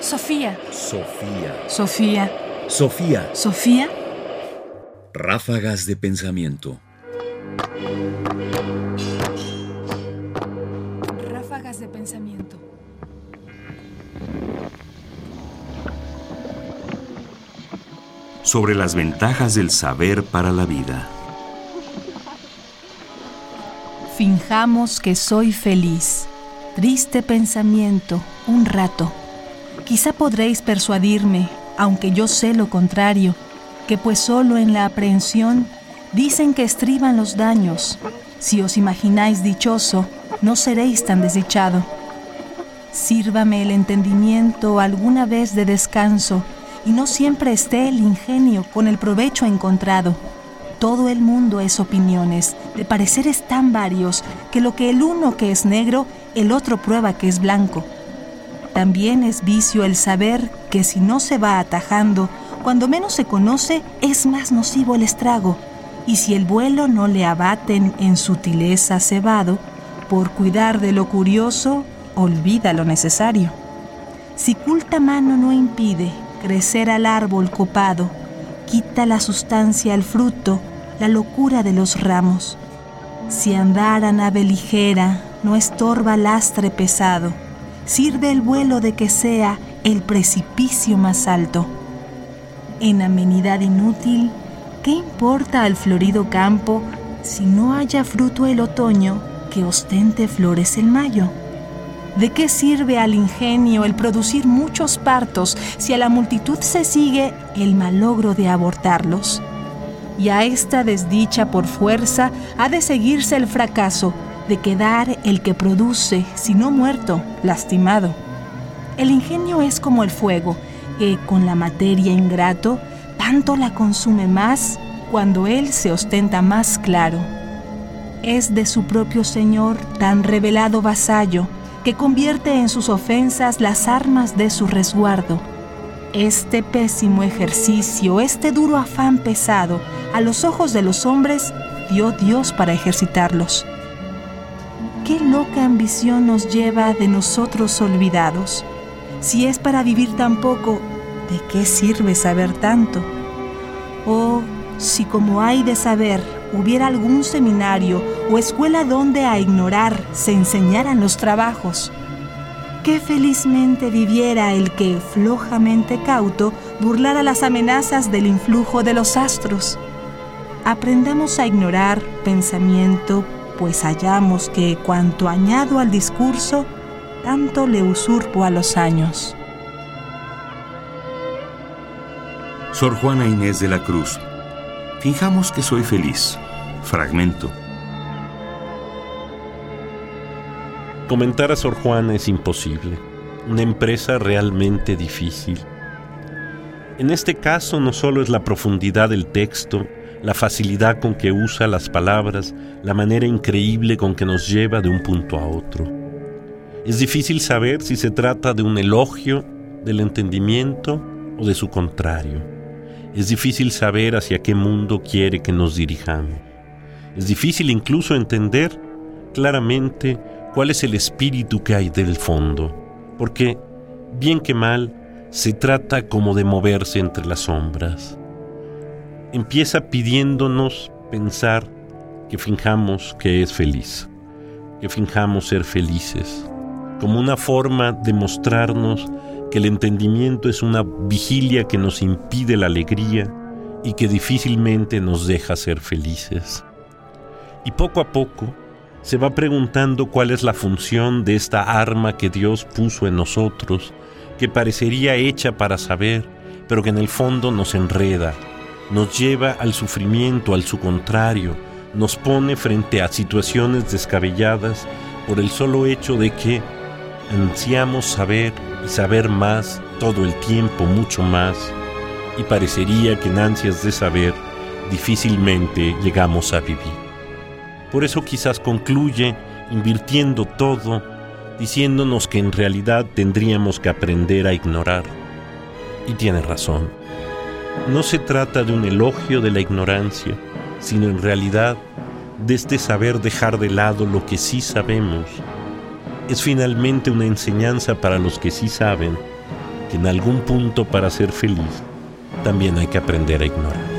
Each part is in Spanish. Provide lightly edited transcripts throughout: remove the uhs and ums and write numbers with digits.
Sofía. Sofía. Sofía. Sofía. Sofía. Ráfagas de pensamiento. Ráfagas de pensamiento. Sobre las ventajas del saber para la vida. Finjamos que soy feliz. Triste pensamiento, un rato. Quizá podréis persuadirme, aunque yo sé lo contrario, que pues solo en la aprehensión dicen que estriban los daños. Si os imagináis dichoso, no seréis tan desdichado. Sírvame el entendimiento alguna vez de descanso, y no siempre esté el ingenio con el provecho encontrado. Todo el mundo es opiniones, de pareceres tan varios, que lo que el uno que es negro, el otro prueba que es blanco. También es vicio el saber que si no se va atajando, cuando menos se conoce, es más nocivo el estrago. Y si el vuelo no le abaten en sutileza cebado, por cuidar de lo curioso, olvida lo necesario. Si culta mano no impide crecer al árbol copado, quita la sustancia al fruto, la locura de los ramos. Si andar a nave ligera no estorba lastre pesado, sirve el vuelo de que sea el precipicio más alto. En amenidad inútil, ¿qué importa al florido campo si no haya fruto el otoño que ostente flores el mayo? ¿De qué sirve al ingenio el producir muchos partos si a la multitud se sigue el malogro de abortarlos? Y a esta desdicha por fuerza ha de seguirse el fracaso de quedar el que produce, si no muerto, lastimado. El ingenio es como el fuego, que con la materia ingrato tanto la consume más cuando él se ostenta más claro. Es de su propio señor tan revelado vasallo, que convierte en sus ofensas las armas de su resguardo. Este pésimo ejercicio, este duro afán pesado, a los ojos de los hombres dio Dios para ejercitarlos. ¿Qué loca ambición nos lleva de nosotros olvidados? Si es para vivir tan poco, ¿de qué sirve saber tanto? Oh, si como hay de saber, hubiera algún seminario o escuela donde a ignorar se enseñaran los trabajos. Qué felizmente viviera el que, flojamente cauto, burlara las amenazas del influjo de los astros. Aprendamos a ignorar pensamiento, pues hallamos que cuanto añado al discurso, tanto le usurpo a los años. Sor Juana Inés de la Cruz. Fijamos que soy feliz. Fragmento. Comentar a Sor Juana es imposible, una empresa realmente difícil. En este caso no solo es la profundidad del texto, la facilidad con que usa las palabras, la manera increíble con que nos lleva de un punto a otro. Es difícil saber si se trata de un elogio del entendimiento o de su contrario. Es difícil saber hacia qué mundo quiere que nos dirijamos. Es difícil incluso entender claramente cuál es el espíritu que hay del fondo, porque, bien que mal, se trata como de moverse entre las sombras. Empieza pidiéndonos pensar que finjamos que es feliz, que finjamos ser felices, como una forma de mostrarnos que el entendimiento es una vigilia que nos impide la alegría y que difícilmente nos deja ser felices. Y poco a poco se va preguntando cuál es la función de esta arma que Dios puso en nosotros, que parecería hecha para saber, pero que en el fondo nos enreda, nos lleva al sufrimiento, al su contrario, nos pone frente a situaciones descabelladas por el solo hecho de que ansiamos saber y saber más todo el tiempo, mucho más, y parecería que en ansias de saber difícilmente llegamos a vivir. Por eso quizás concluye invirtiendo todo, diciéndonos que en realidad tendríamos que aprender a ignorar. Y tiene razón. No se trata de un elogio de la ignorancia, sino en realidad de este saber dejar de lado lo que sí sabemos. Es finalmente una enseñanza para los que sí saben, que en algún punto para ser feliz también hay que aprender a ignorar.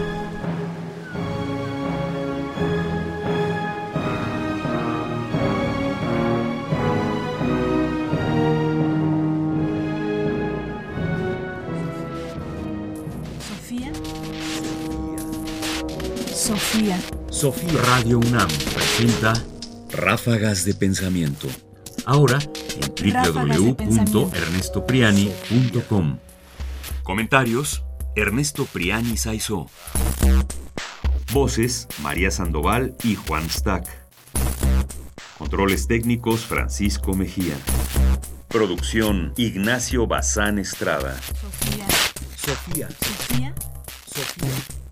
Sofía Radio UNAM presenta Ráfagas de Pensamiento. Ahora en www.ernestopriani.com. Comentarios: Ernesto Priani Saizó. Voces: María Sandoval y Juan Stack. Controles técnicos: Francisco Mejía. Producción: Ignacio Bazán Estrada. Sofía.